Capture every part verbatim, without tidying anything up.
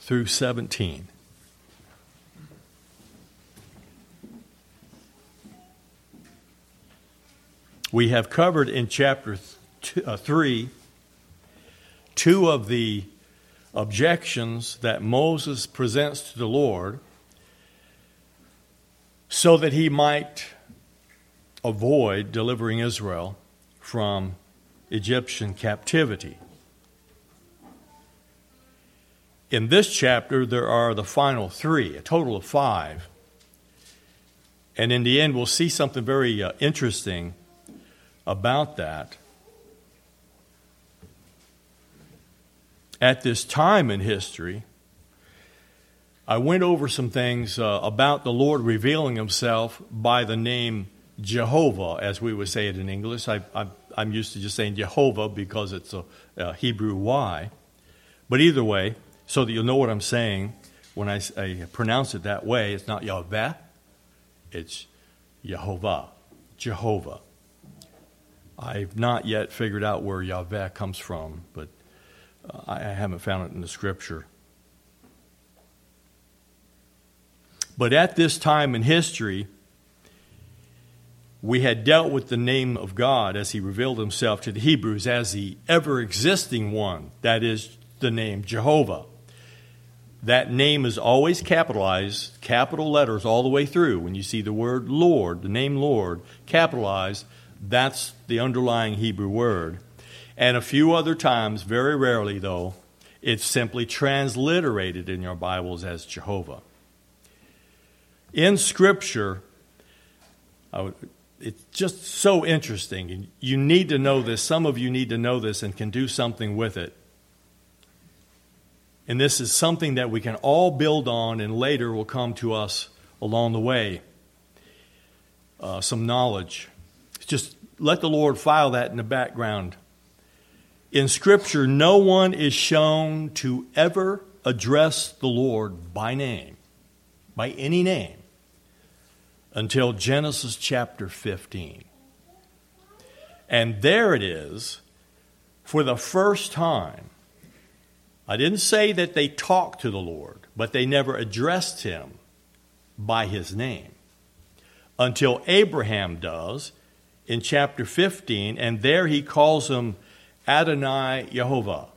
through seventeen. We have covered in chapter two, uh, three two of the objections that Moses presents to the Lord so that he might avoid delivering Israel from Egyptian captivity. In this chapter, there are the final three, a total of five. And in the end, we'll see something very uh, interesting about that. At this time in history, I went over some things uh, about the Lord revealing himself by the name Jehovah, as we would say it in English. I, I, I'm used to just saying Jehovah because it's a, a Hebrew Y. But either way, so that you'll know what I'm saying, when I, I pronounce it that way, it's not Yahweh, it's Jehovah, Jehovah. I've not yet figured out where Yahweh comes from, but uh, I haven't found it in the Scripture. But at this time in history, we had dealt with the name of God as he revealed himself to the Hebrews as the ever-existing one, that is the name Jehovah. That name is always capitalized, capital letters all the way through. When you see the word Lord, the name Lord, capitalized, that's the underlying Hebrew word. And a few other times, very rarely though, it's simply transliterated in your Bibles as Jehovah. In Scripture, I would, it's just so interesting. And you need to know this. Some of you need to know this and can do something with it. And this is something that we can all build on and later will come to us along the way. Uh, some knowledge. Just let the Lord file that in the background. In Scripture, no one is shown to ever address the Lord by name, by any name, until Genesis chapter fifteen. And there it is, for the first time. I didn't say that they talked to the Lord, but they never addressed him by his name. Until Abraham does in chapter fifteen, and there he calls him Adonai Yehovah,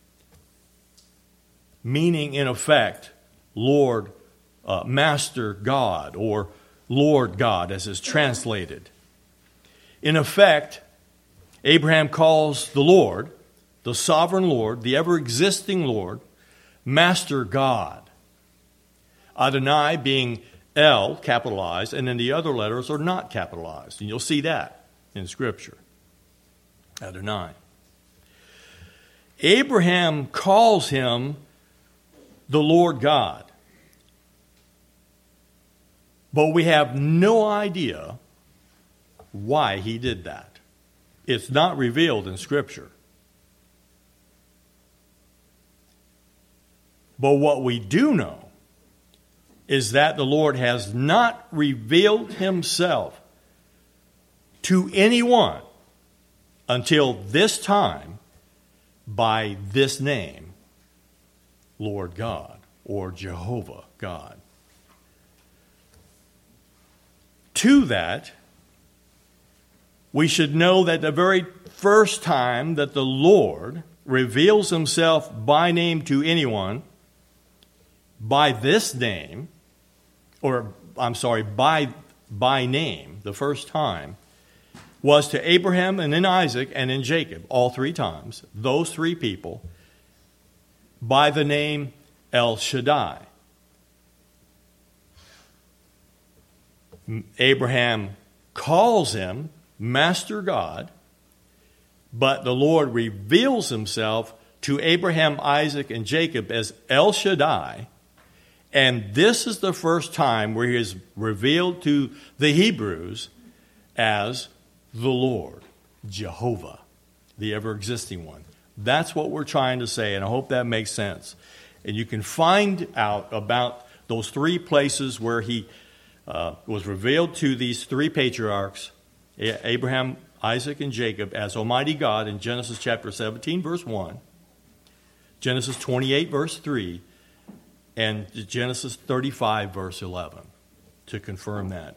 meaning in effect, Lord, uh, Master God, or Lord God, as is translated. In effect, Abraham calls the Lord, the sovereign Lord, the ever-existing Lord, Master God. Adonai being El, capitalized, and then the other letters are not capitalized. And you'll see that in Scripture. Adonai. Abraham calls him the Lord God. But we have no idea why he did that. It's not revealed in Scripture. But what we do know is that the Lord has not revealed himself to anyone until this time by this name, Lord God, or Jehovah God. To that, we should know that the very first time that the Lord reveals himself by name to anyone, by this name, or I'm sorry, by, by name, the first time, was to Abraham and then Isaac and then Jacob, all three times, those three people, by the name El Shaddai. Abraham calls him Master God, but the Lord reveals himself to Abraham, Isaac, and Jacob as El Shaddai. And this is the first time where he is revealed to the Hebrews as the Lord, Jehovah, the ever-existing one. That's what we're trying to say, and I hope that makes sense. And you can find out about those three places where he uh, was revealed to these three patriarchs, Abraham, Isaac, and Jacob, as Almighty God in Genesis chapter seventeen, verse one, Genesis twenty-eight, verse three, and Genesis thirty-five, verse eleven, to confirm that.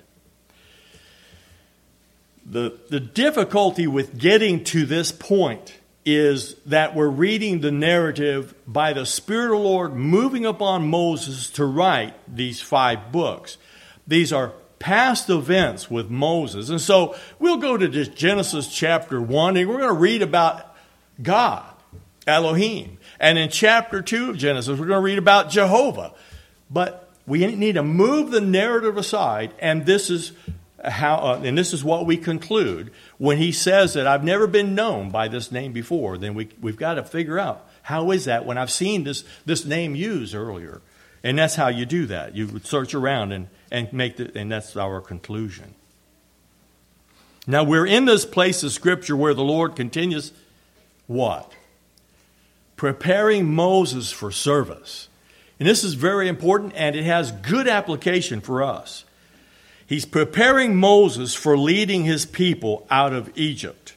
The, the difficulty with getting to this point is that we're reading the narrative by the Spirit of the Lord moving upon Moses to write these five books. These are past events with Moses. And so we'll go to just Genesis chapter one, and we're going to read about God, Elohim. And in chapter two of Genesis, we're going to read about Jehovah. But we need to move the narrative aside, and this is how, uh, and this is what we conclude. When he says that I've never been known by this name before, then we, we've got to figure out, how is that when I've seen this, this name used earlier? And that's how you do that. You search around and, and make the, and that's our conclusion. Now we're in this place of Scripture where the Lord continues what? Preparing Moses for service. And this is very important, and it has good application for us. He's preparing Moses for leading his people out of Egypt.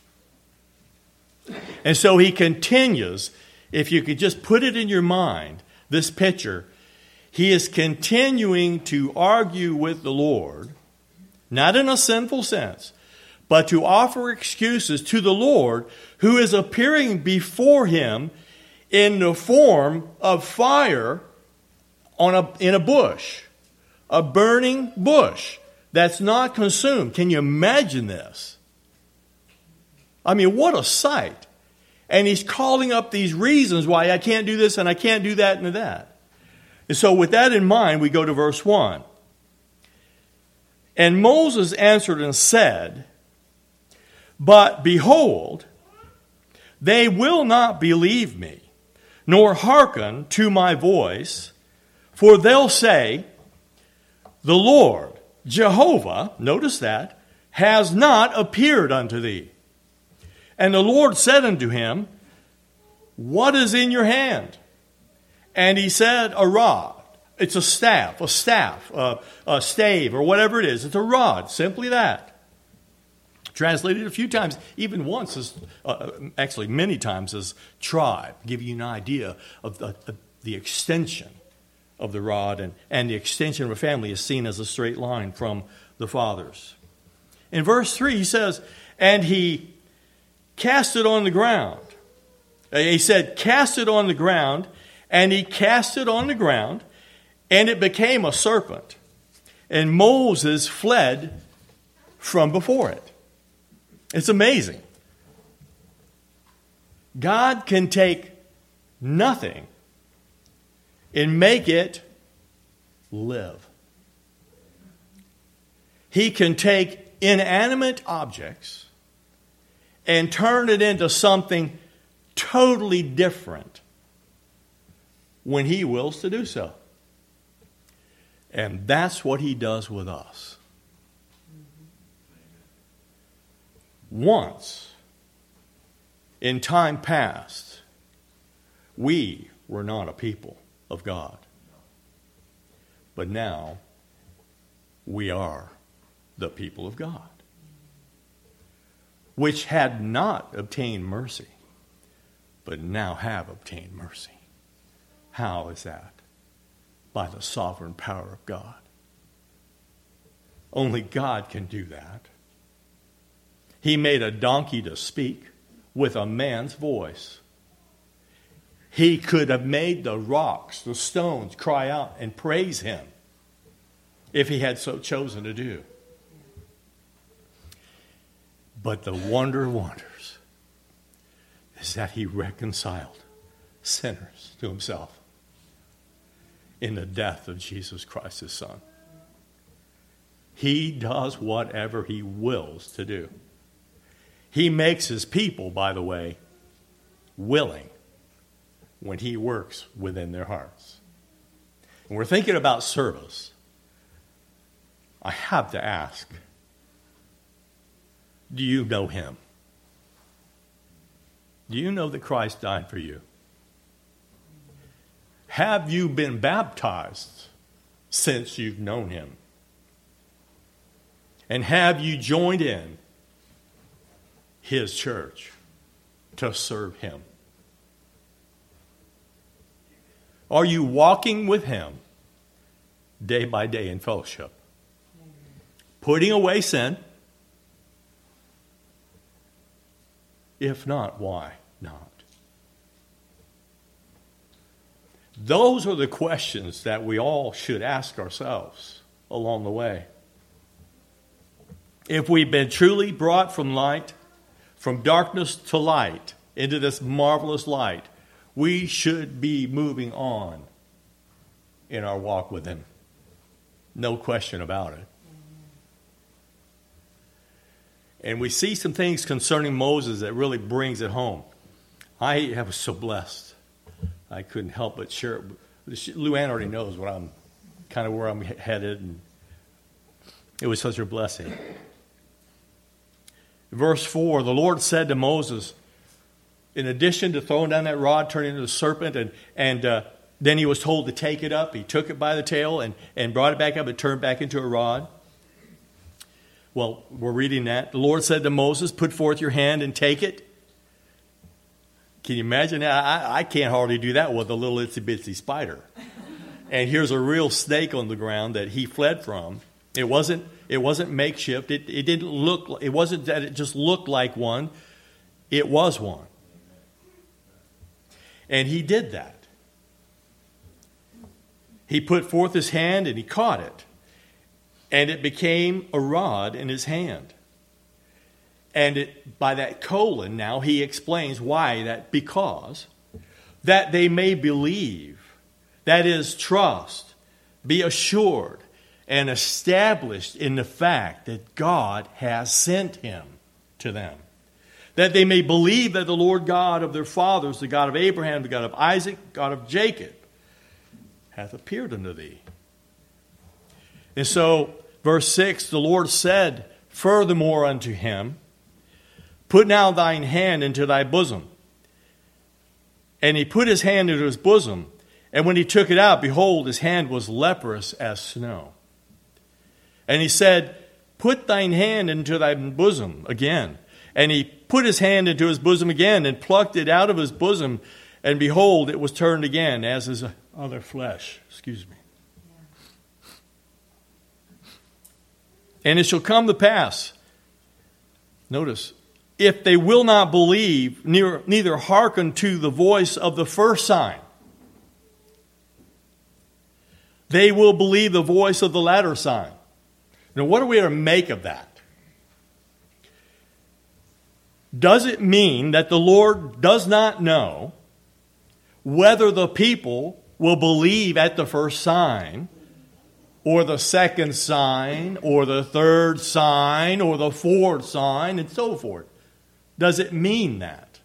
And so he continues, if you could just put it in your mind, this picture, he is continuing to argue with the Lord, not in a sinful sense, but to offer excuses to the Lord, who is appearing before him in the form of fire on a, in a bush. A burning bush that's not consumed. Can you imagine this? I mean, what a sight. And he's calling up these reasons why I can't do this and I can't do that and that. And so with that in mind, we go to verse one. And Moses answered and said, but behold, they will not believe me, nor hearken to my voice, for they'll say, the Lord, Jehovah, notice that, has not appeared unto thee. And the Lord said unto him, what is in your hand? And he said, a rod. It's a staff, a staff, a, a stave, or whatever it is. It's a rod, simply that. Translated a few times, even once, as, uh, actually many times, as tribe, give you an idea of the, of the extension of the rod, and, and the extension of a family is seen as a straight line from the fathers. In verse three, he says, and he cast it on the ground. He said, cast it on the ground, and he cast it on the ground, and it became a serpent. And Moses fled from before it. It's amazing. God can take nothing and make it live. He can take inanimate objects and turn it into something totally different when he wills to do so. And that's what he does with us. Once, in time past, we were not a people of God. But now, we are the people of God, which had not obtained mercy, but now have obtained mercy. How is that? By the sovereign power of God. Only God can do that. He made a donkey to speak with a man's voice. He could have made the rocks, the stones, cry out and praise him if he had so chosen to do. But the wonder of wonders is that he reconciled sinners to himself in the death of Jesus Christ, his Son. He does whatever he wills to do. He makes his people, by the way, willing when he works within their hearts. And we're thinking about service. I have to ask, do you know him? Do you know that Christ died for you? Have you been baptized since you've known him? And have you joined in his church to serve him? Are you walking with him day by day in fellowship? Putting away sin? If not, why not? Those are the questions that we all should ask ourselves along the way. If we've been truly brought from light, from darkness to light, into this marvelous light, we should be moving on in our walk with him. No question about it. And we see some things concerning Moses that really brings it home. I was so blessed. I couldn't help but share it. Luann already knows what I'm, kind of where I'm headed, and it was such a blessing. Verse four, the Lord said to Moses, in addition to throwing down that rod, turning into a serpent, and, and uh, then he was told to take it up. He took it by the tail and, and brought it back up and turned back into a rod. Well, we're reading that. The Lord said to Moses, put forth your hand and take it. Can you imagine that? I, I can't hardly do that with a little itsy-bitsy spider. And here's a real snake on the ground that he fled from. It wasn't, it wasn't makeshift. It, it didn't look, it wasn't that it just looked like one. It was one. And he did that. He put forth his hand and he caught it. And it became a rod in his hand. And it, by that colon, now he explains why that, because that they may believe, that is, trust, be assured, and established in the fact that God has sent him to them. That they may believe that the Lord God of their fathers, the God of Abraham, the God of Isaac, God of Jacob, hath appeared unto thee. And so, verse six, the Lord said furthermore unto him, put now thine hand into thy bosom. And he put his hand into his bosom, and when he took it out, behold, his hand was leprous as snow. And he said, put thine hand into thy bosom again. And he put his hand into his bosom again, and plucked it out of his bosom, and behold, it was turned again, as is other flesh. Excuse me. And it shall come to pass, notice, if they will not believe, neither, neither hearken to the voice of the first sign, they will believe the voice of the latter sign. Now, what are we to make of that? Does it mean that the Lord does not know whether the people will believe at the first sign, or the second sign, or the third sign, or the fourth sign, and so forth? Does it mean that?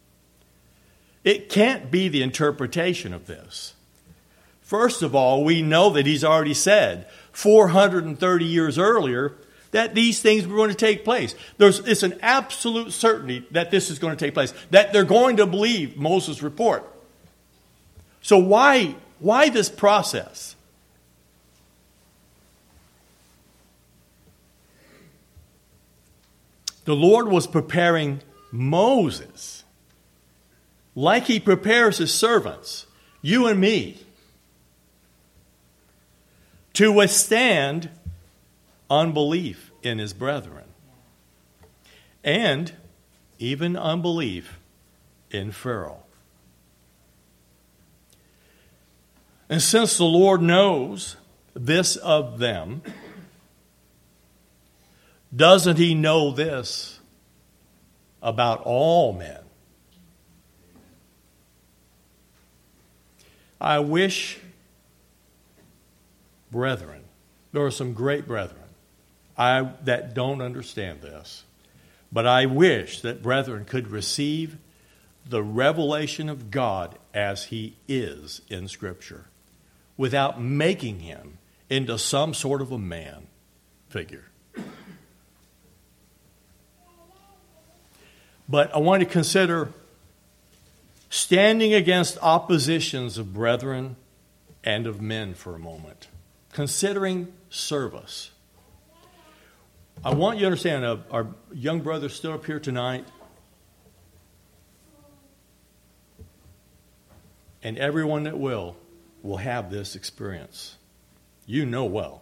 It can't be the interpretation of this. First of all, we know that he's already said four hundred thirty years earlier that these things were going to take place. There's, it's an absolute certainty that this is going to take place, that they're going to believe Moses' report. So why, why this process? The Lord was preparing Moses like he prepares his servants, you and me, to withstand unbelief in his brethren, and even unbelief in Pharaoh. And since the Lord knows this of them, doesn't he know this about all men? I wish, brethren, there are some great brethren I, that don't understand this, but I wish that brethren could receive the revelation of God as he is in Scripture, without making him into some sort of a man figure. But I want to consider standing against oppositions of brethren and of men for a moment. Considering service. I want you to understand, uh, our young brother stood up here tonight, and everyone that will, will have this experience. You know well.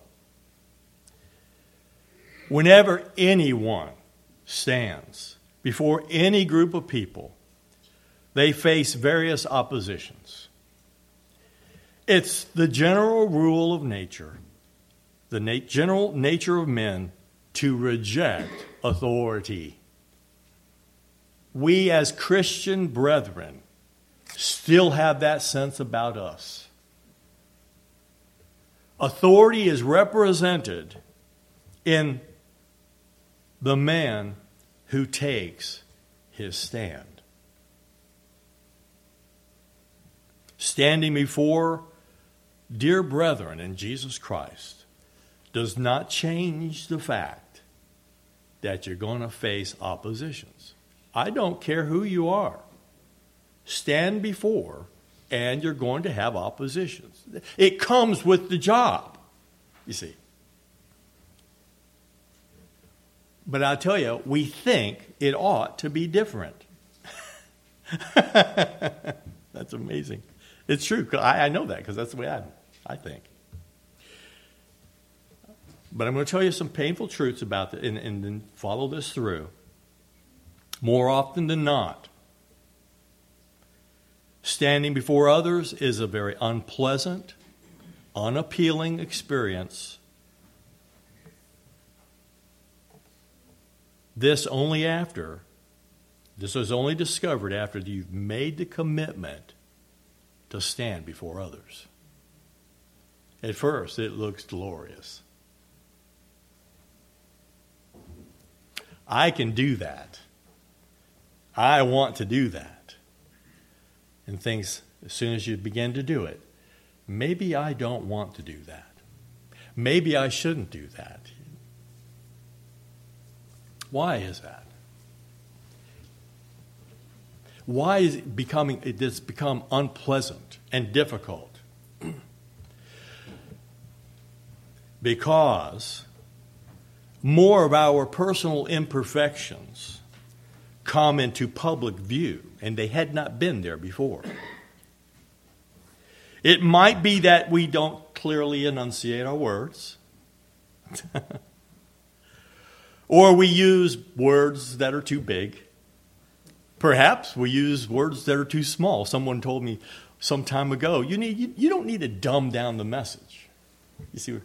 Whenever anyone stands before any group of people, they face various oppositions. It's the general rule of nature, the na- general nature of men to reject authority. We as Christian brethren still have that sense about us. Authority is represented in the man who takes his stand. Standing before dear brethren in Jesus Christ does not change the fact that you're going to face oppositions. I don't care who you are. Stand before, and you're going to have oppositions. It comes with the job, you see. But I'll tell you, we think it ought to be different. That's amazing. It's true. I, I know that because that's the way I, I think. But I'm going to tell you some painful truths about it and, and then follow this through. More often than not, standing before others is a very unpleasant, unappealing experience. This only after, this was only discovered after you've made the commitment to stand before others. At first, it looks glorious. I can do that. I want to do that. And things, as soon as you begin to do it, maybe I don't want to do that. Maybe I shouldn't do that. Why is that? Why is it becoming, it's become unpleasant and difficult? Because more of our personal imperfections come into public view, and they had not been there before. It might be that we don't clearly enunciate our words. Or we use words that are too big. Perhaps we use words that are too small. Someone told me some time ago, you need you, you don't need to dumb down the message. You see?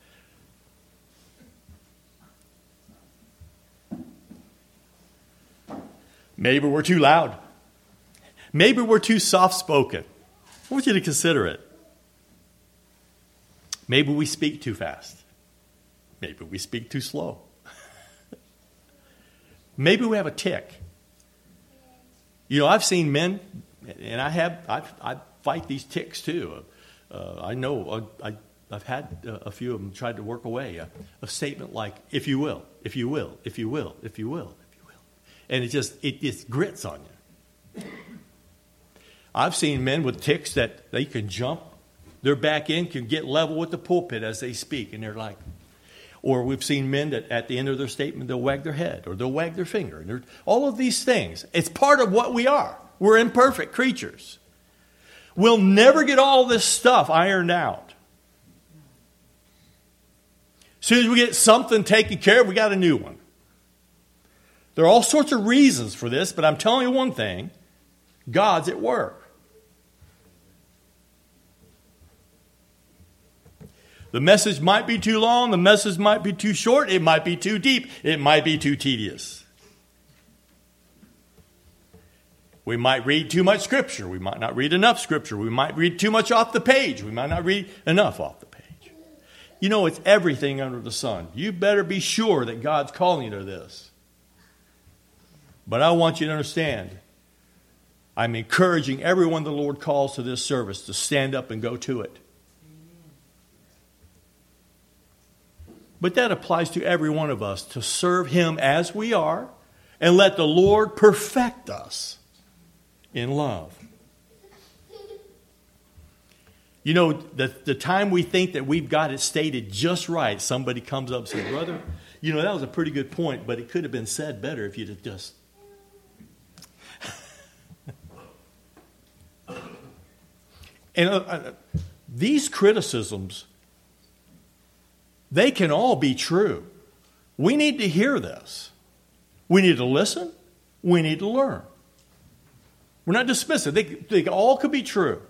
Maybe we're too loud. Maybe we're too soft-spoken. I want you to consider it. Maybe we speak too fast. Maybe we speak too slow. Maybe we have a tick. You know, I've seen men, and I have, I, I fight these ticks too. Uh, I know, I, I've had a few of them tried to work away. A, a statement like, if you will, if you will, if you will, if you will, if you will. And it just, it just grits on you. I've seen men with ticks that they can jump. Their back end can get level with the pulpit as they speak. And they're like, or we've seen men that at the end of their statement, they'll wag their head or they'll wag their finger. And all of these things, it's part of what we are. We're imperfect creatures. We'll never get all this stuff ironed out. As soon as we get something taken care of, we got a new one. There are all sorts of reasons for this, but I'm telling you one thing. God's at work. The message might be too long. The message might be too short. It might be too deep. It might be too tedious. We might read too much Scripture. We might not read enough Scripture. We might read too much off the page. We might not read enough off the page. You know, it's everything under the sun. You better be sure that God's calling you to this. But I want you to understand, I'm encouraging everyone the Lord calls to this service to stand up and go to it. But that applies to every one of us, to serve Him as we are and let the Lord perfect us in love. You know, the, the time we think that we've got it stated just right, somebody comes up and says, brother, you know, that was a pretty good point, but it could have been said better if you'd have just... And uh, these criticisms, they can all be true. We need to hear this. We need to listen. We need to learn. We're not dismissive. They, they all could be true.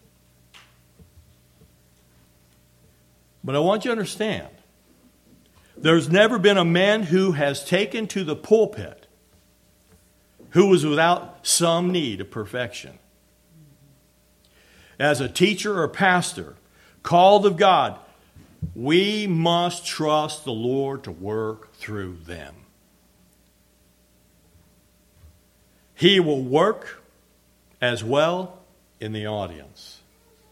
But I want you to understand, there's never been a man who has taken to the pulpit who was without some need of perfection. As a teacher or pastor, called of God, we must trust the Lord to work through them. He will work as well in the audience.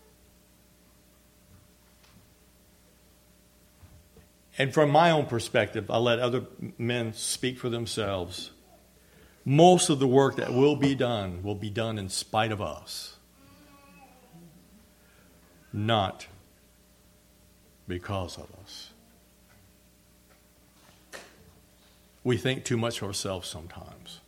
And from my own perspective, I'll let other men speak for themselves. Most of the work that will be done will be done in spite of us. Not because of us. We think too much of ourselves sometimes.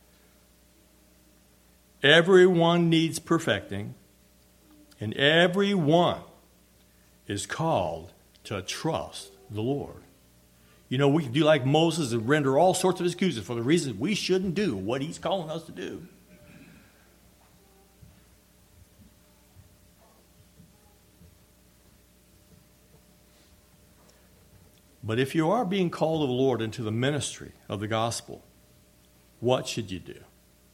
Everyone needs perfecting, and everyone is called to trust the Lord. You know, we can do like Moses and render all sorts of excuses for the reasons we shouldn't do what he's calling us to do. But if you are being called of the Lord into the ministry of the gospel, what should you do?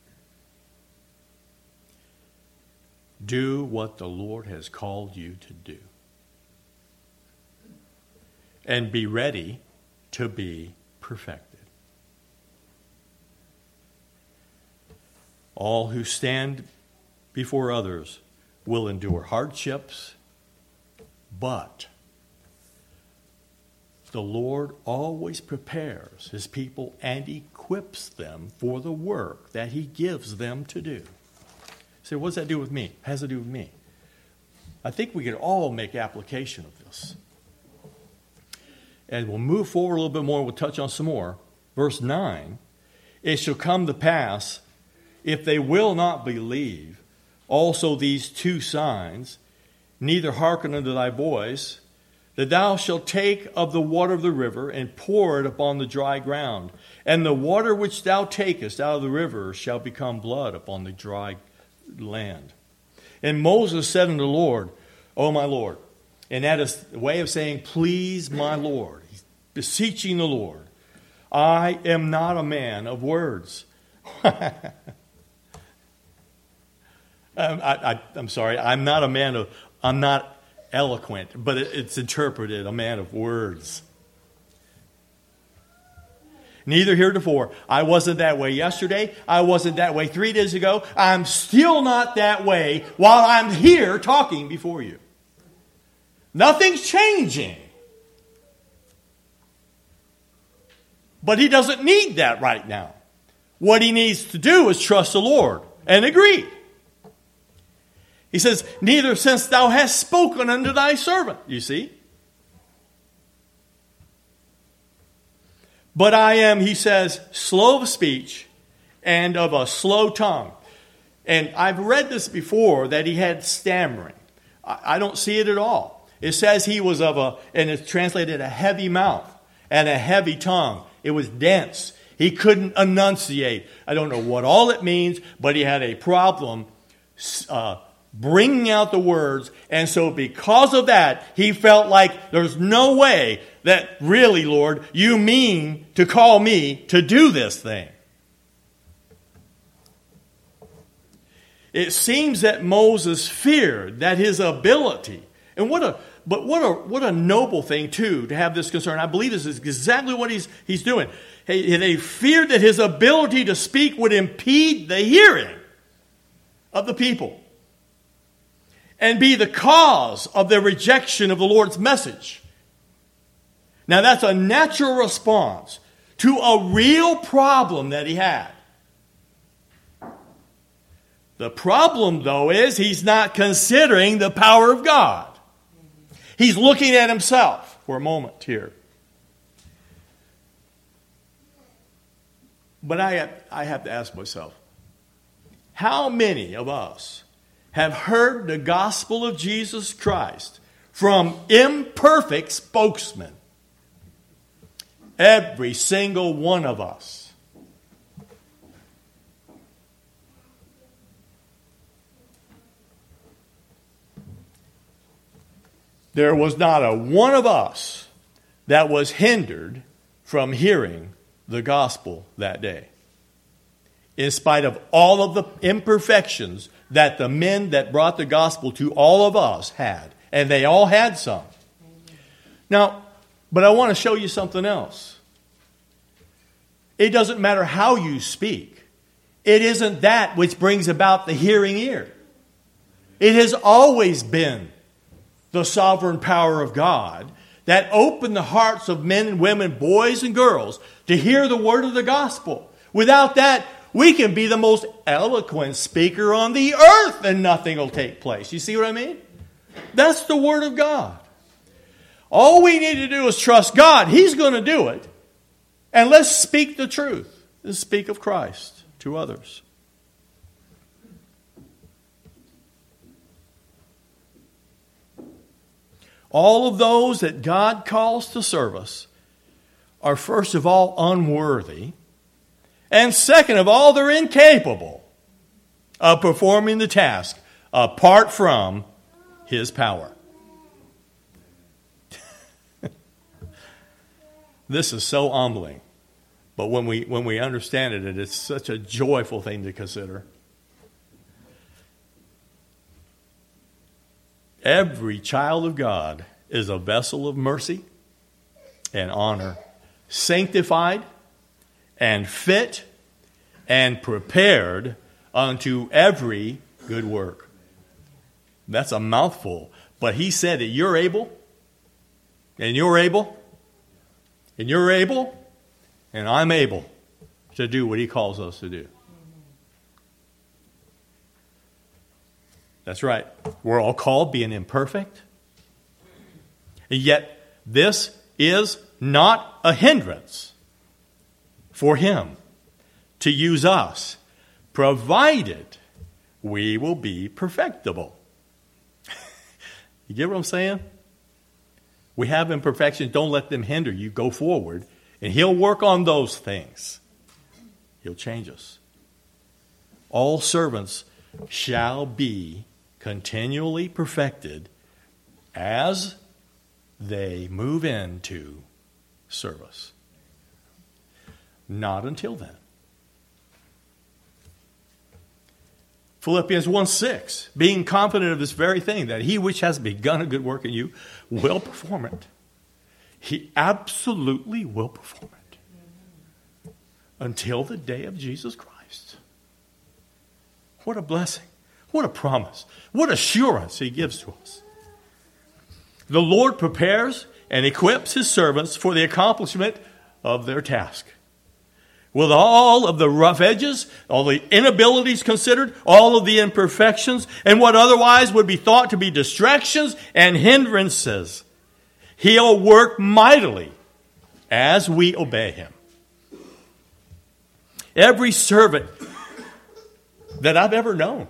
Do what the Lord has called you to do. And be ready to be perfected. All who stand before others will endure hardships, but the Lord always prepares his people and equips them for the work that he gives them to do. So what does that do with me? How does it do with me? I think we can all make application of this. And we'll move forward a little bit more. We'll touch on some more. Verse nine, it shall come to pass, if they will not believe, also these two signs, neither hearken unto thy voice, that thou shalt take of the water of the river and pour it upon the dry ground. And the water which thou takest out of the river shall become blood upon the dry land. And Moses said unto the Lord, O my Lord. And that is a way of saying, please my Lord. He's beseeching the Lord. I am not a man of words. I, I, I'm sorry, I'm not a man of, I'm not eloquent, but it's interpreted a man of words. Neither heretofore. I wasn't that way yesterday. I wasn't that way three days ago. I'm still not that way while I'm here talking before you. Nothing's changing. But he doesn't need that right now. What he needs to do is trust the Lord and agree. He says, neither since thou hast spoken unto thy servant. You see? But I am, he says, slow of speech and of a slow tongue. And I've read this before, that he had stammering. I don't see it at all. It says he was of a, and it's translated a heavy mouth and a heavy tongue. It was dense. He couldn't enunciate. I don't know what all it means, but he had a problem uh, bringing out the words. And so because of that, he felt like there's no way that really, Lord, you mean to call me to do this thing. It seems that Moses feared that his ability, and what a but what a what a noble thing too to have this concern. I believe this is exactly what he's he's doing. He, they feared that his ability to speak would impede the hearing of the people and be the cause of their rejection of the Lord's message. Now that's a natural response to a real problem that he had. The problem, though, is he's not considering the power of God. He's looking at himself for a moment here. But I have, I have to ask myself, how many of us have heard the gospel of Jesus Christ from imperfect spokesmen. Every single one of us. There was not a one of us that was hindered from hearing the gospel that day. In spite of all of the imperfections that the men that brought the gospel to all of us had. And they all had some. Now, but I want to show you something else. It doesn't matter how you speak. It isn't that which brings about the hearing ear. It has always been the sovereign power of God that opened the hearts of men and women, boys and girls, to hear the word of the gospel. Without that, we can be the most eloquent speaker on the earth and nothing will take place. You see what I mean? That's the word of God. All we need to do is trust God. He's going to do it. And let's speak the truth. Let's speak of Christ to others. All of those that God calls to service are first of all unworthy. And second of all, they're incapable of performing the task apart from His power. This is so humbling. But when we when we understand it, it's such a joyful thing to consider. Every child of God is a vessel of mercy and honor, sanctified and fit and prepared unto every good work. That's a mouthful. But He said that you're able, and you're able, and you're able, and I'm able to do what He calls us to do. That's right. We're all called being imperfect. And yet, this is not a hindrance for Him to use us, provided we will be perfectible. You get what I'm saying? We have imperfections. Don't let them hinder you. Go forward, and He'll work on those things. He'll change us. All servants shall be continually perfected as they move into service. Not until then. Philippians one six, being confident of this very thing, that He which has begun a good work in you will perform it. He absolutely will perform it until the day of Jesus Christ. What a blessing. What a promise. What assurance He gives to us. The Lord prepares and equips His servants for the accomplishment of their task. With all of the rough edges, all the inabilities considered, all of the imperfections, and what otherwise would be thought to be distractions and hindrances, He'll work mightily as we obey Him. Every servant that I've ever known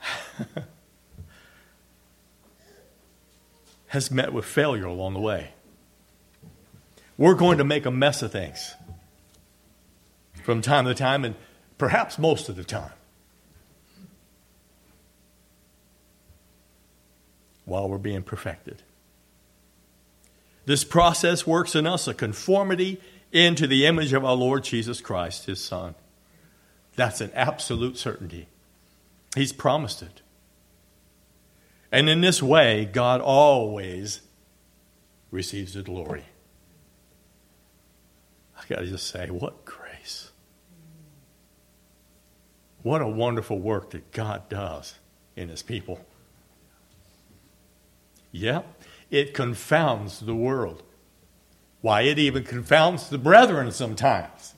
has met with failure along the way. We're going to make a mess of things from time to time, and perhaps most of the time, while we're being perfected. This process works in us a conformity into the image of our Lord Jesus Christ, His Son. That's an absolute certainty. He's promised it. And in this way, God always receives the glory. I got to just say, what grace. What a wonderful work that God does in His people. Yeah, it confounds the world. Why, it even confounds the brethren sometimes.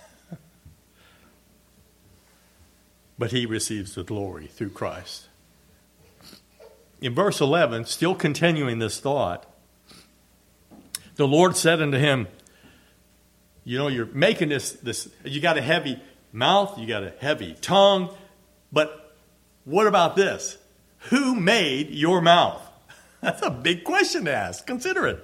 But He receives the glory through Christ. In verse eleven, still continuing this thought, the Lord said unto him, you know, you're making this, this, you got a heavy mouth, you got a heavy tongue, but what about this? Who made your mouth? That's a big question to ask. Consider it.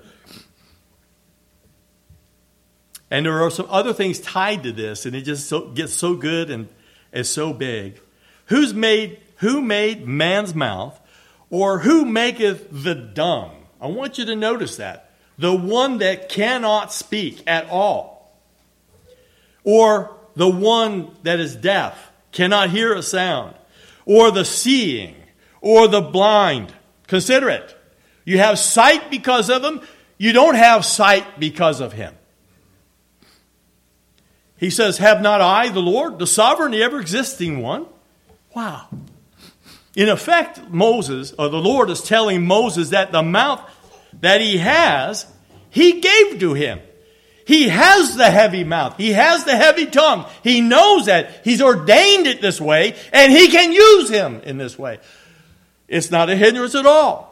And there are some other things tied to this, and it just so, gets so good and is so big. Who's made, who made man's mouth, or who maketh the dumb? I want you to notice that. The one that cannot speak at all. Or the one that is deaf, cannot hear a sound. Or the seeing, or the blind. Consider it. You have sight because of him. You don't have sight because of him. He says, have not I, the Lord, the sovereign, the ever-existing one? Wow. In effect, Moses, or the Lord is telling Moses that the mouth that he has, he gave to him. He has the heavy mouth. He has the heavy tongue. He knows that. He's ordained it this way, and he can use him in this way. It's not a hindrance at all.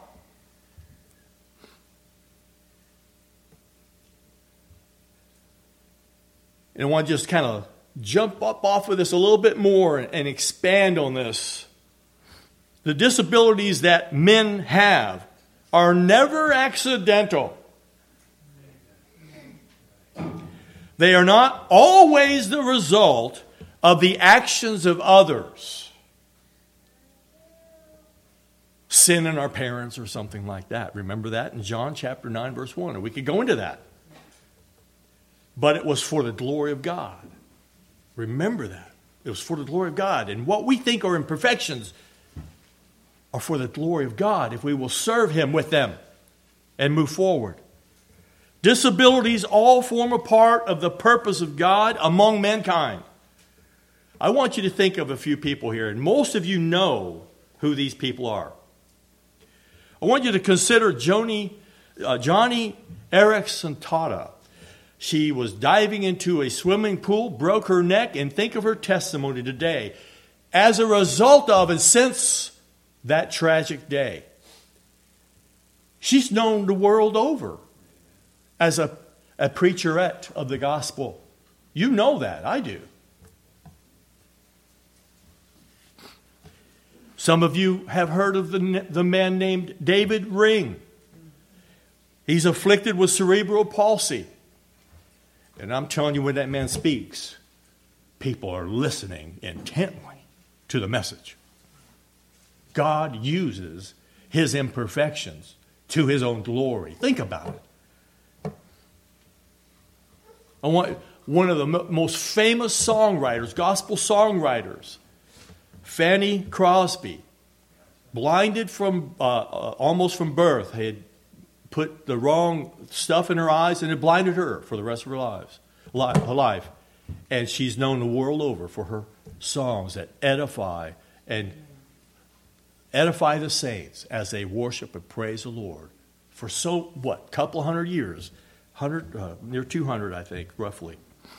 And I want to just kind of jump up off of this a little bit more and expand on this. The disabilities that men have are never accidental. They are not always the result of the actions of others. Sin in our parents or something like that. Remember that in John chapter nine, verse one. And we could go into that. But it was for the glory of God. Remember that. It was for the glory of God. And what we think are imperfections are for the glory of God if we will serve him with them and move forward. Disabilities all form a part of the purpose of God among mankind. I want you to think of a few people here, and most of you know who these people are. I want you to consider Joni, uh, Johnny Erickson Tata. She was diving into a swimming pool, broke her neck, and think of her testimony today. As a result of and since that tragic day, she's known the world over as a, a preacherette of the gospel. You know that. I do. Some of you have heard of the, the man named David Ring. He's afflicted with cerebral palsy. And I'm telling you, when that man speaks, people are listening intently to the message. God uses his imperfections to his own glory. Think about it. I want one of the most famous songwriters, gospel songwriters, Fanny Crosby, blinded from uh, uh, almost from birth, had put the wrong stuff in her eyes, and it blinded her for the rest of her lives, her life. And she's known the world over for her songs that edify and edify the saints as they worship and praise the Lord for so what, couple hundred years, hundred uh, near two hundred, I think, roughly.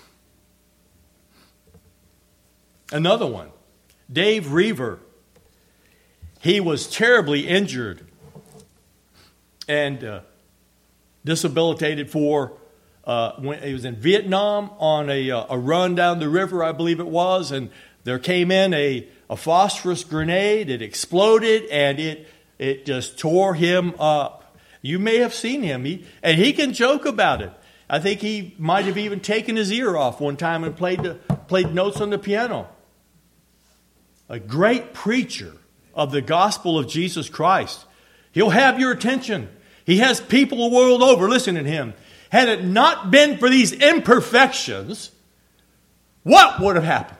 Another one, Dave Reaver. He was terribly injured and uh, disabilitated for, uh, when he was in Vietnam on a, uh, a run down the river, I believe it was, and there came in a, a phosphorus grenade. It exploded, and it it just tore him up. You may have seen him, he, and he can joke about it. I think he might have even taken his ear off one time and played the, played notes on the piano. A great preacher of the gospel of Jesus Christ. He'll have your attention. He has people the world over listening to him. Had it not been for these imperfections, what would have happened?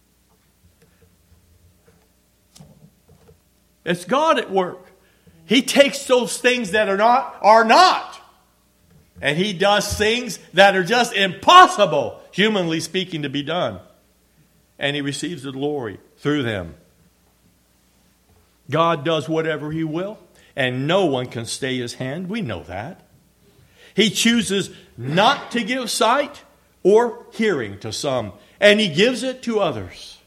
It's God at work. He takes those things that are not, are not. And he does things that are just impossible, humanly speaking, to be done. And he receives the glory through them. God does whatever he will, and no one can stay his hand. We know that. He chooses not to give sight or hearing to some, and he gives it to others.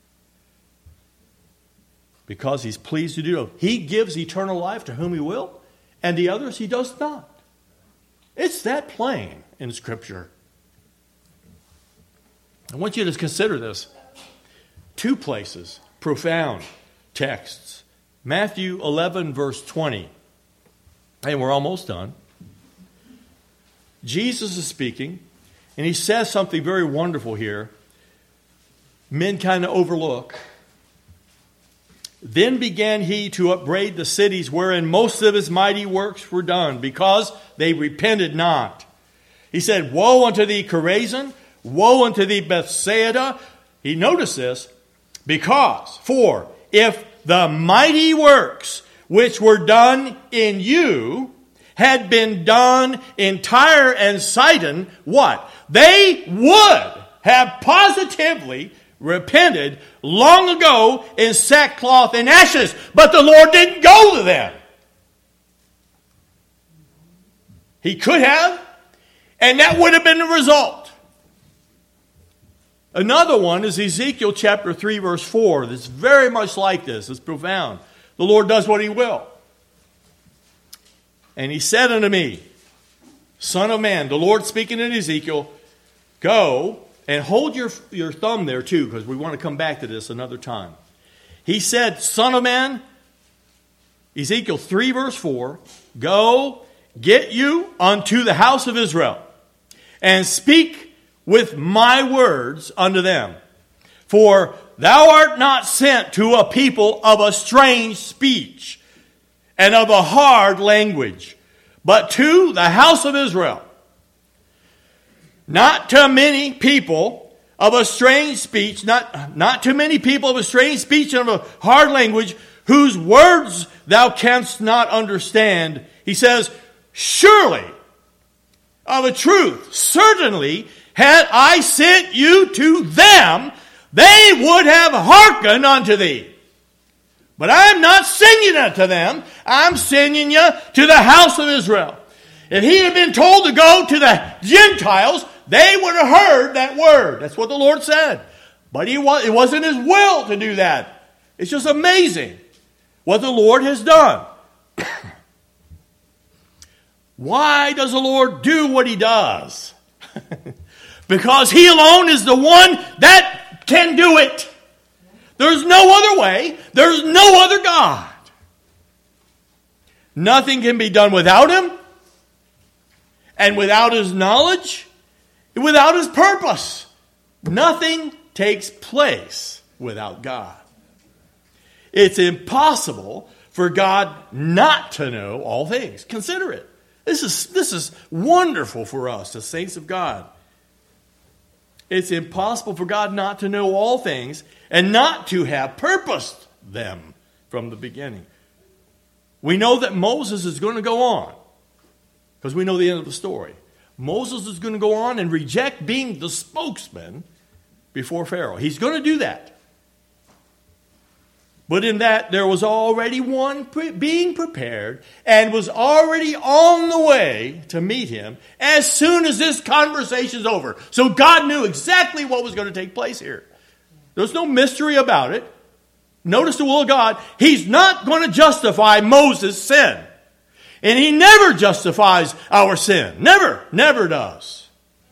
Because he's pleased to do so. He gives eternal life to whom he will, and the others he does not. It's that plain in Scripture. I want you to consider this. Two places, profound texts Matthew eleven, verse twenty. And we're almost done. Jesus is speaking, and he says something very wonderful here. Men kind of overlook. Then began he to upbraid the cities wherein most of his mighty works were done, because they repented not. He said, woe unto thee, Chorazin! Woe unto thee, Bethsaida! He noticed this, because, for, if the mighty works which were done in you had been done in Tyre and Sidon, what? They would have positively repented long ago in sackcloth and ashes, but the Lord didn't go to them. He could have, and that would have been the result. Another one is Ezekiel chapter three, verse four. That's very much like this. It's profound. The Lord does what he will. And he said unto me, Son of man, the Lord speaking in Ezekiel, go and hold your, your thumb there too, because we want to come back to this another time. He said, Son of man, Ezekiel three, verse four, go, get you unto the house of Israel, and speak with my words unto them. For thou art not sent to a people of a strange speech and of a hard language, but to the house of Israel. Not to many people of a strange speech, not, not to many people of a strange speech and of a hard language, whose words thou canst not understand. He says, surely, of a truth, certainly, had I sent you to them, they would have hearkened unto thee. But I'm not sending it to them. I'm sending you to the house of Israel. If he had been told to go to the Gentiles, they would have heard that word. That's what the Lord said. But he was, it wasn't his will to do that. It's just amazing what the Lord has done. Why does the Lord do what he does? Because he alone is the one that can do it. There's no other way. There's no other God. Nothing can be done without him, and without his knowledge, and without his purpose. Nothing takes place without God. It's impossible for God not to know all things. Consider it. This is, this is wonderful for us, the saints of God. It's impossible for God not to know all things and not to have purposed them from the beginning. We know that Moses is going to go on, because we know the end of the story. Moses is going to go on and reject being the spokesman before Pharaoh. He's going to do that. But in that, there was already one pre- being prepared and was already on the way to meet him as soon as this conversation's over. So God knew exactly what was going to take place here. There's no mystery about it. Notice the will of God. He's not going to justify Moses' sin. And he never justifies our sin. Never, never does.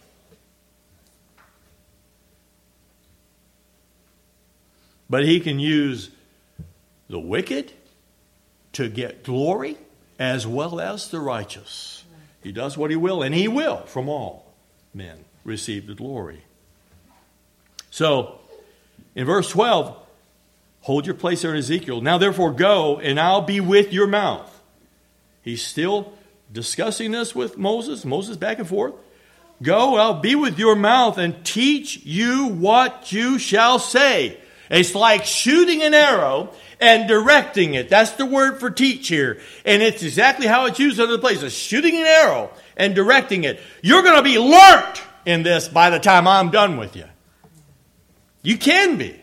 But he can use the wicked to get glory as well as the righteous. He does what he will, and he will from all men receive the glory. So, in verse twelve, hold your place there in Ezekiel. Now therefore go, and I'll be with your mouth. He's still discussing this with Moses. Moses back and forth. Go, I'll be with your mouth and teach you what you shall say. It's like shooting an arrow and directing it. That's the word for teach here. And it's exactly how it's used in other places. Shooting an arrow and directing it. You're going to be learnt in this by the time I'm done with you. You can be.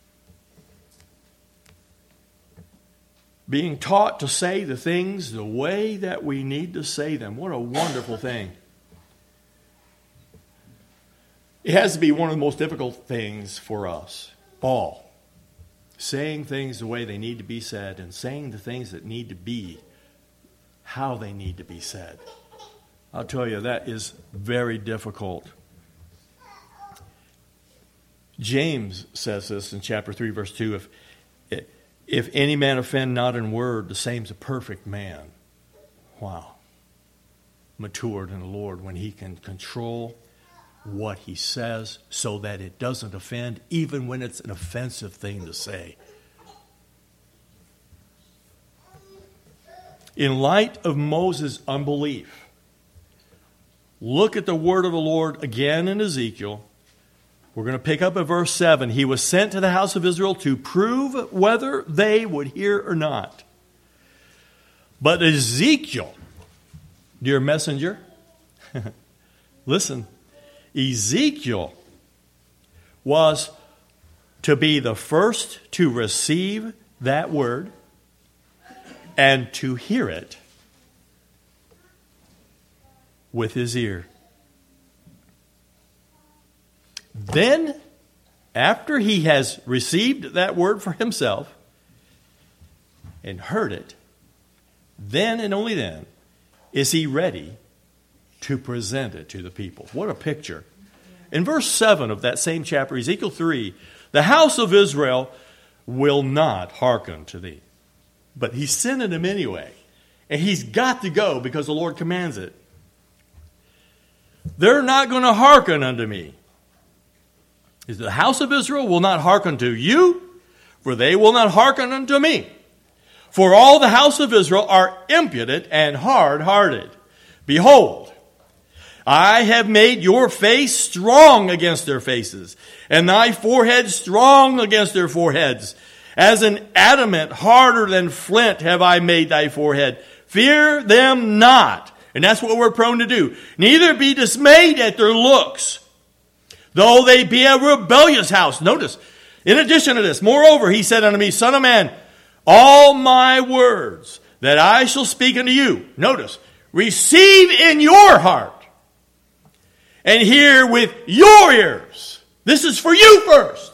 Being taught to say the things the way that we need to say them. What a wonderful thing. It has to be one of the most difficult things for us all. Saying things the way they need to be said, and saying the things that need to be how they need to be said. I'll tell you, that is very difficult. James says this in chapter three, verse two. If If any man offend not in word, the same is a perfect man. Wow. Matured in the Lord when he can control what he says so that it doesn't offend, even when it's an offensive thing to say. In light of Moses' unbelief, look at the word of the Lord again in Ezekiel. We're going to pick up at verse seven. He was sent to the house of Israel to prove whether they would hear or not. But Ezekiel, dear messenger, listen, Ezekiel was to be the first to receive that word and to hear it with his ear. Then, after he has received that word for himself and heard it, then and only then is he ready to present it to the people. What a picture. In verse seven of that same chapter, Ezekiel three, the house of Israel will not hearken to thee. But he's sending them anyway. And he's got to go because the Lord commands it. They're not going to hearken unto me. The house of Israel will not hearken to you, for they will not hearken unto me. For all the house of Israel are impudent and hard-hearted. Behold, I have made your face strong against their faces, and thy forehead strong against their foreheads. As an adamant harder than flint have I made thy forehead. Fear them not. And that's what we're prone to do. Neither be dismayed at their looks, though they be a rebellious house. Notice, in addition to this, moreover, he said unto me, Son of man, all my words that I shall speak unto you, notice, receive in your heart and hear with your ears. This is for you first.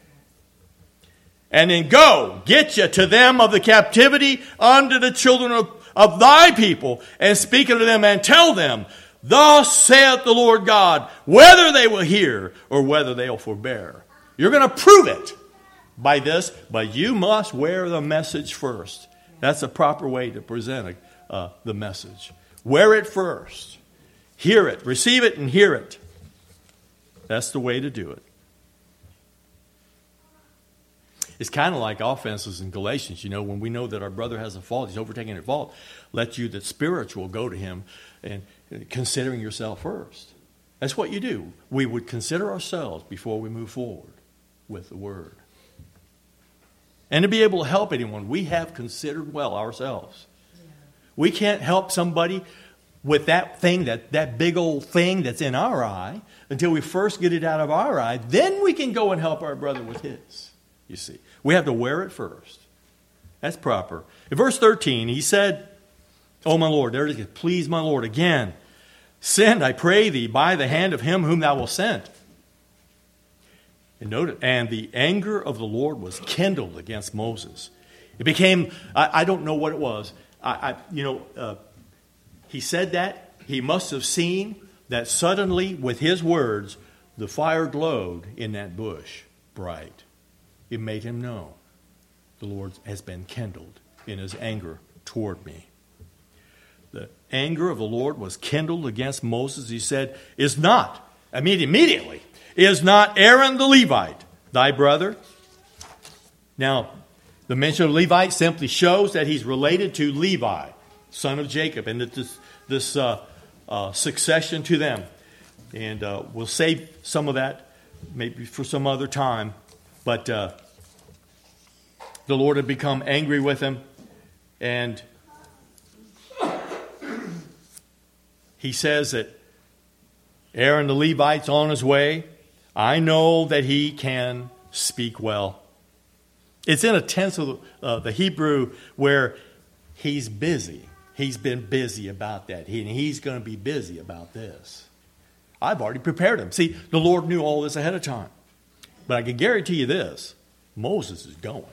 And then go, get you to them of the captivity unto the children of, of thy people, and speak unto them and tell them, thus saith the Lord God, whether they will hear or whether they will forbear. You're going to prove it by this, but you must wear the message first. That's the proper way to present uh, the message. Wear it first. Hear it. Receive it and hear it. That's the way to do it. It's kind of like offenses in Galatians. You know, when we know that our brother has a fault, he's overtaking a fault, let you that spiritual go to him and considering yourself first. That's what you do. We would consider ourselves before we move forward with the word. And to be able to help anyone, we have considered well ourselves. Yeah. We can't help somebody with that thing, that, that big old thing that's in our eye, until we first get it out of our eye. Then we can go and help our brother with his, you see. We have to wear it first. That's proper. In verse thirteen, he said, Oh, my Lord, there it is. Please, my Lord, again, send, I pray thee, by the hand of him whom thou wilt send. And note it. And the anger of the Lord was kindled against Moses. It became, I, I don't know what it was. I, I you know, uh, he said that. He must have seen that suddenly, with his words, the fire glowed in that bush bright. It made him know the Lord has been kindled in his anger toward me. The anger of the Lord was kindled against Moses. He said, is not, I mean immediately, is not Aaron the Levite thy brother? Now, the mention of Levite simply shows that he's related to Levi, son of Jacob, and that this, this uh, uh, succession to them. And uh, we'll save some of that maybe for some other time. But uh, the Lord had become angry with him, and he says that Aaron the Levite's on his way. I know that he can speak well. It's in a tense of uh, the Hebrew where he's busy. He's been busy about that. He, and he's going to be busy about this. I've already prepared him. See, the Lord knew all this ahead of time. But I can guarantee you this, Moses is going.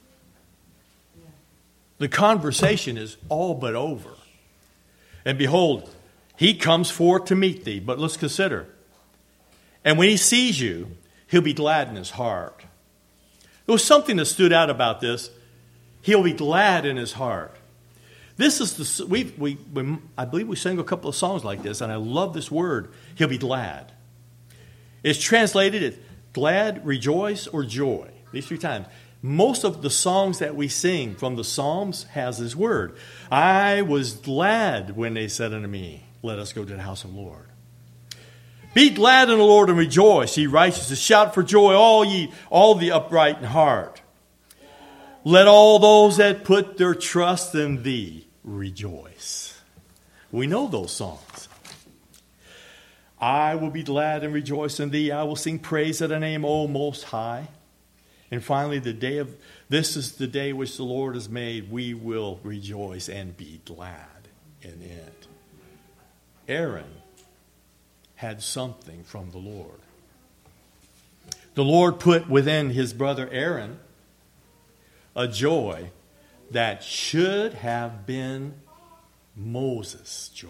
The conversation is all but over. And behold, he comes forth to meet thee. But let's consider. And when he sees you, he'll be glad in his heart. There was something that stood out about this. He'll be glad in his heart. This is the we we, we I believe we sang a couple of songs like this, and I love this word. He'll be glad. It's translated as glad, rejoice, or joy. These three times. Most of the songs that we sing from the Psalms has this word. I was glad when they said unto me, let us go to the house of the Lord. Be glad in the Lord and rejoice, ye righteous. Shout for joy, all ye, all the upright in heart. Let all those that put their trust in thee rejoice. We know those songs. I will be glad and rejoice in thee. I will sing praise at thy name, O Most High. And finally, the day of this is the day which the Lord has made. We will rejoice and be glad in it. Aaron had something from the Lord. The Lord put within his brother Aaron a joy that should have been Moses' joy.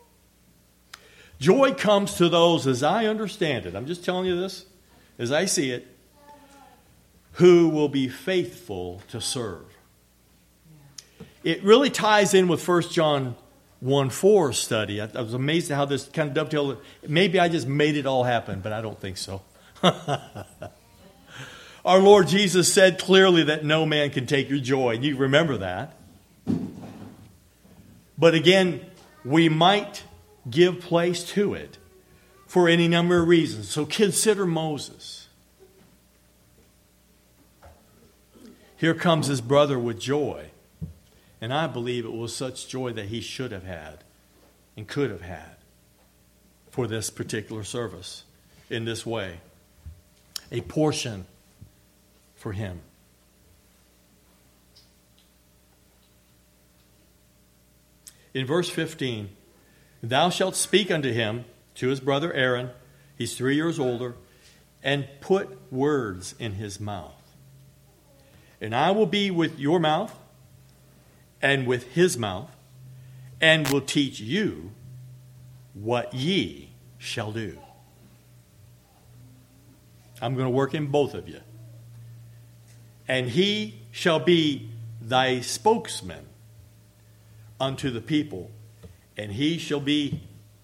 Joy comes to those, as I understand it, I'm just telling you this, as I see it, who will be faithful to serve. It really ties in with First John one four study. I, I was amazed at how this kind of dovetailed. Maybe I just made it all happen, but I don't think so. Our Lord Jesus said clearly that no man can take your joy. You remember that. But again, we might give place to it for any number of reasons. So consider Moses. Here comes his brother with joy. And I believe it was such joy that he should have had and could have had for this particular service in this way. A portion for him. In verse fifteen, thou shalt speak unto him, to his brother Aaron, he's three years older, and put words in his mouth. And I will be with your mouth and with his mouth, and will teach you what ye shall do. I'm going to work in both of you. And he shall be thy spokesman unto the people, and he shall be,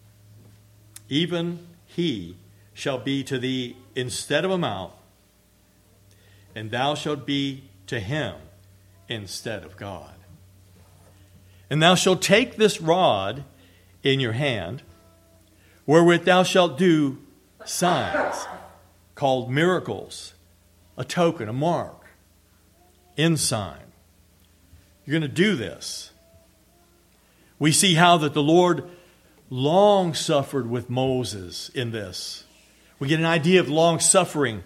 even he shall be to thee instead of a mouth, and thou shalt be to him instead of God. And thou shalt take this rod in your hand, wherewith thou shalt do signs, called miracles, a token, a mark, ensign. You're going to do this. We see how that the Lord long suffered with Moses in this. We get an idea of long suffering.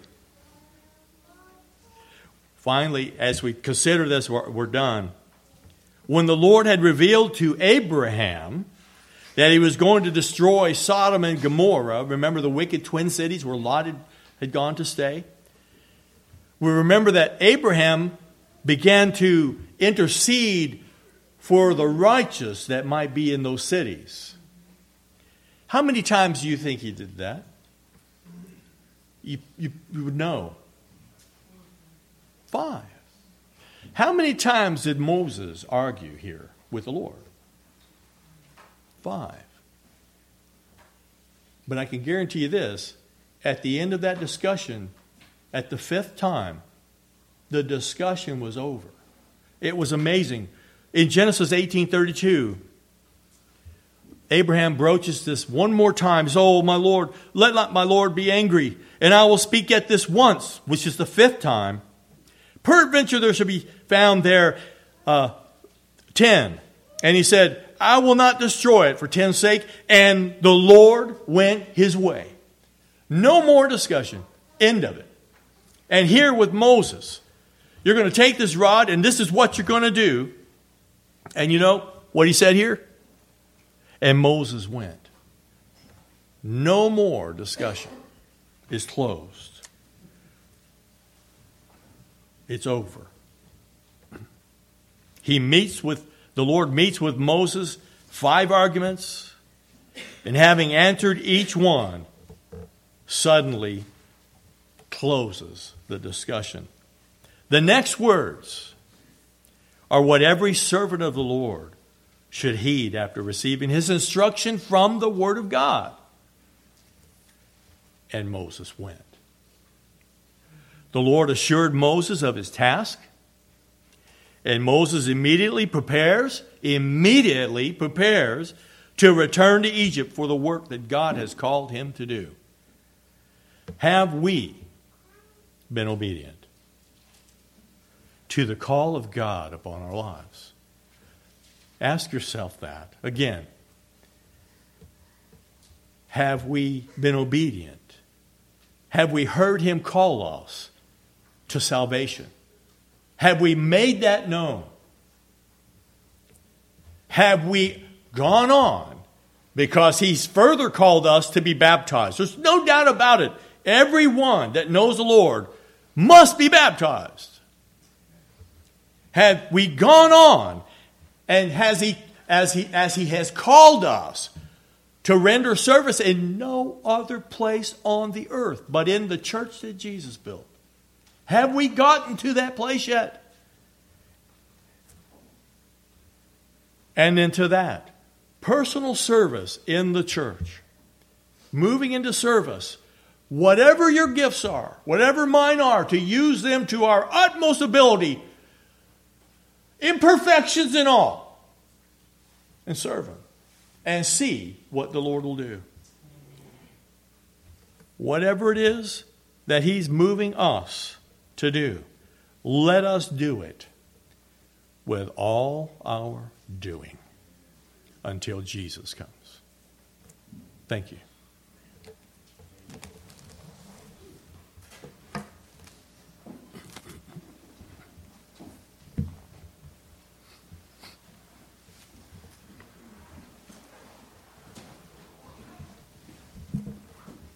Finally, as we consider this, we're, we're done. When the Lord had revealed to Abraham that he was going to destroy Sodom and Gomorrah, remember the wicked twin cities where Lot had, had gone to stay? We remember that Abraham began to intercede for the righteous that might be in those cities. How many times do you think he did that? You, you, you would know. Five. How many times did Moses argue here with the Lord? Five. But I can guarantee you this, at the end of that discussion, at the fifth time, the discussion was over. It was amazing. In Genesis eighteen thirty-two, Abraham broaches this one more time. He says, oh, my Lord, let not my Lord be angry, and I will speak at this once, which is the fifth time. Peradventure there shall be found there uh, ten. And he said, I will not destroy it for ten's sake. And the Lord went his way. No more discussion. End of it. And here with Moses, you're going to take this rod, and this is what you're going to do. And you know what he said here? And Moses went. No more discussion. It's closed. It's over. He meets with, the Lord meets with Moses, five arguments, and having answered each one, suddenly closes the discussion. The next words are what every servant of the Lord should heed after receiving his instruction from the Word of God. And Moses went. The Lord assured Moses of his task. And Moses immediately prepares, immediately prepares to return to Egypt for the work that God has called him to do. Have we been obedient to the call of God upon our lives? Ask yourself that. Again, have we been obedient? Have we heard him call us to salvation? Have we made that known? Have we gone on because he's further called us to be baptized? There's no doubt about it. Everyone that knows the Lord must be baptized. Have we gone on, and has he, as he, as he has called us to render service in no other place on the earth but in the church that Jesus built? Have we gotten to that place yet? And into that personal service in the church, moving into service, whatever your gifts are, whatever mine are, to use them to our utmost ability, imperfections and all, and serve him and see what the Lord will do. Whatever it is that he's moving us to do, let us do it with all our doing until Jesus comes. Thank you.